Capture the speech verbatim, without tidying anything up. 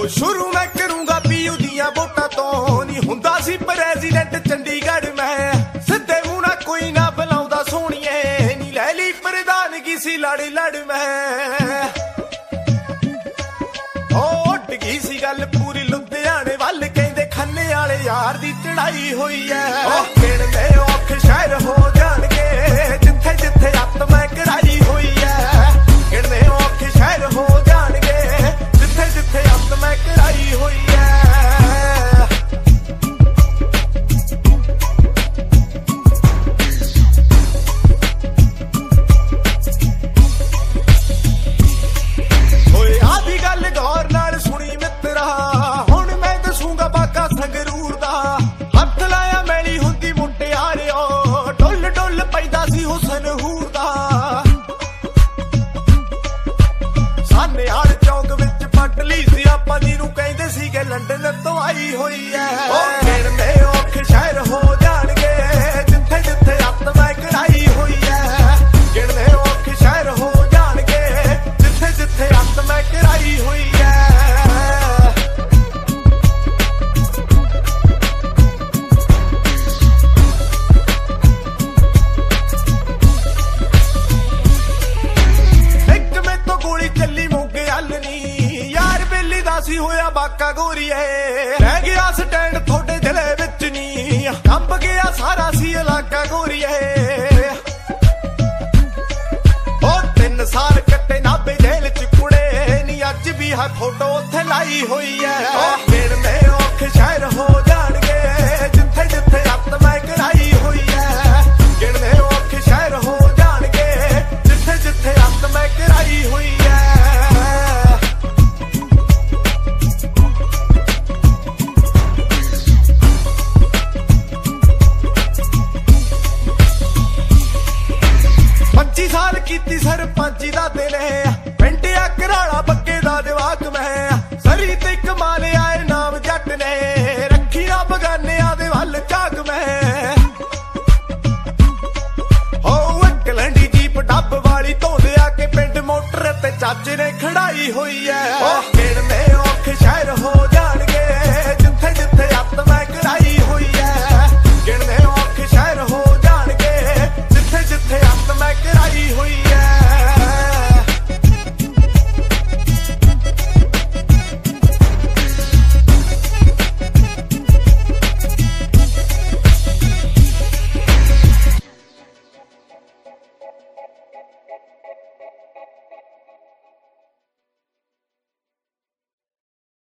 शुरू मैं करूंगा पीयू दियां वोटां तो नहीं हुंदा सी प्रेजिडेंट चंडीगढ़ में सिद्धे मूंह ना कोई ना बुलाउंदा सोहणीए नी ले ली प्रधानगी सी लड़ लड़ में ओ उठ गई सी गल पूरी लुधियाने वल कहंदे खन्ने वाले यार दी चढ़ाई होई है गिणदे औखे शहर हो जाणगे जिथे जिथे अत मैं कराई होई है गिणदे औखे शहर हो जाणगे जिथे जिथे अत मैं कराई होई है लंडन तो आई हुई है गिणदे औखे शहर हो जाणगे जिथे जिथे अत मैं कराई हुई है गिणदे औखे शहर हो जाणगे जिथे जिथे अत मैं कराई हुई है एक में तो गोली चली मोगे हल नी यार बेली दासी होया बाका गोरीए रह गया स्टैंड थोड़े दिले विच नी कंब गया सारा सी इलाका गोरीए ओ तीन साल कट्टे नाभे जेल च कुड़े नी अज भी है फोटो उत्थे लाई हुई है गिणदे औखे शहर हो जाणगे जिथे जिथे अत मैं कराई हुई है गिणदे औखे शहर हो जाणगे जिथे जिथे अत मैं कराई हुई है साल कीती सरपंची दा दिले पिंडिया घराला पक्के दा जवाक मैं सरी ते कमाल आए नाम जट ने रखिया बगानिया दे वल झाक मैं हो अकलंडी जीप डब वाली धोंदे आके पिंड मोटर ते चाचे ने खड़ाई हुई है गिणदे औखे शहर हो